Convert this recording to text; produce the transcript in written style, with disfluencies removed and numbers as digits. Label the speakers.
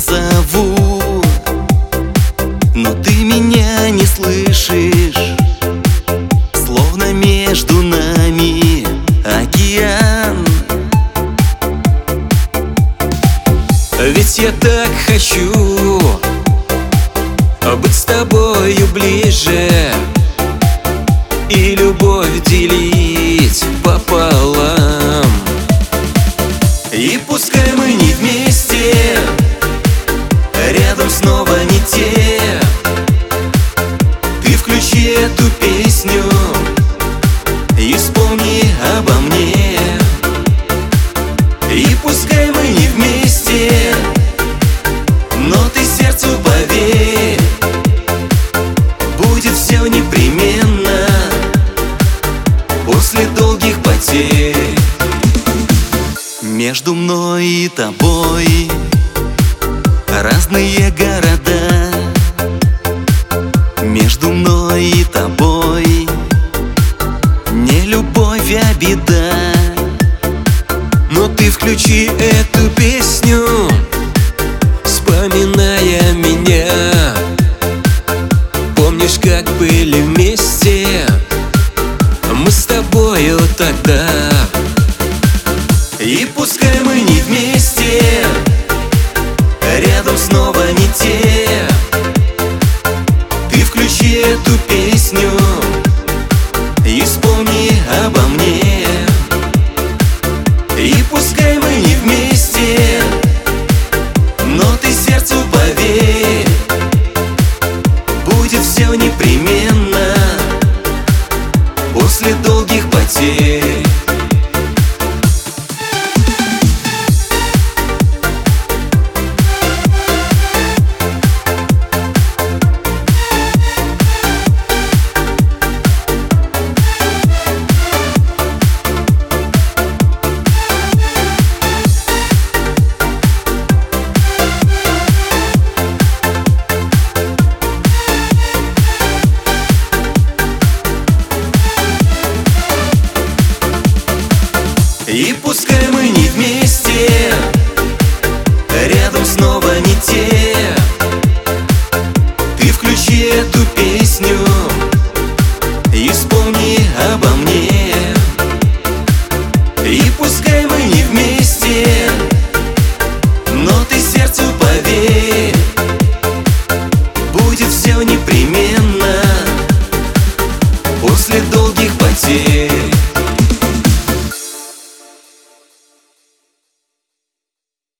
Speaker 1: зову, но ты меня не слышишь. Словно между нами океан.
Speaker 2: Ведь я так хочу быть с тобою ближе и любовь делить пополам.
Speaker 1: И пускай мы не вместе, рядом снова не те. Ты включи эту песню и вспомни обо мне. И пускай мы не вместе, но ты сердцу поверь, будет все непременно после долгих потерь. Между мной и тобой разные города. Между мной и тобой не любовь, а беда.
Speaker 2: Но ты включи эту песню, вспоминая меня. Помнишь, как были вместе мы с тобою тогда?
Speaker 1: И пускай мы не вместе, рядом снова не те. Ты включи эту песню и вспомни обо мне. И пускай мы не вместе, но ты сердцу поверь, будет все непременно после долгих потерь. И пускай мы не вместе, рядом снова не те. Ты включи эту песню и вспомни обо мне. И пускай мы не вместе, но ты сердцу поверь, будет все непременно после долгих